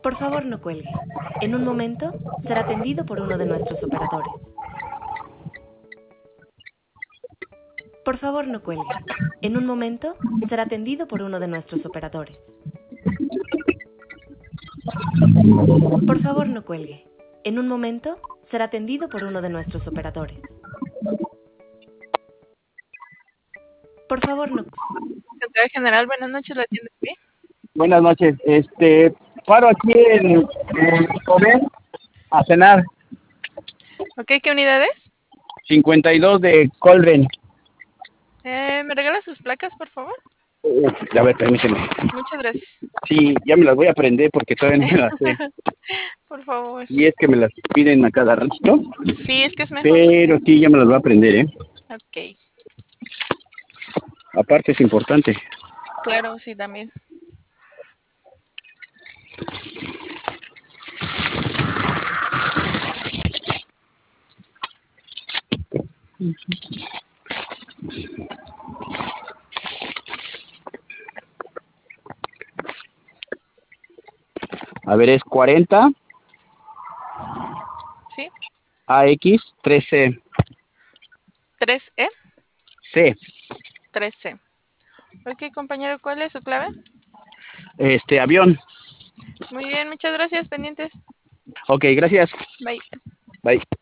Por favor, no cuelgue. En un momento será atendido por uno de nuestros operadores. Por favor, no cuelgue. En un momento será atendido por uno de nuestros operadores. Por favor, no cuelgue. En un momento será atendido por uno de nuestros operadores. Por favor, no. Secretaria General, buenas noches, ¿la atiende bien? Buenas noches. Paro aquí en comer a cenar. Ok, ¿qué unidad es? 52 de Colren. ¿Me regala sus placas, por favor? A ver, permíteme. Muchas gracias. Sí, ya me las voy a aprender porque todavía no me las sé. Por favor. Y es que me las piden a cada ratito. Sí, es que es mejor. Pero sí, ya me las voy a aprender, ¿eh? Ok. Aparte es importante. Claro, sí, también. A ver, es 40 ¿Sí? AX 3C. 3E, C. 3C. Ok, compañero, ¿cuál es su clave? Avión. Muy bien, muchas gracias, pendientes. Ok, gracias. Bye. Bye.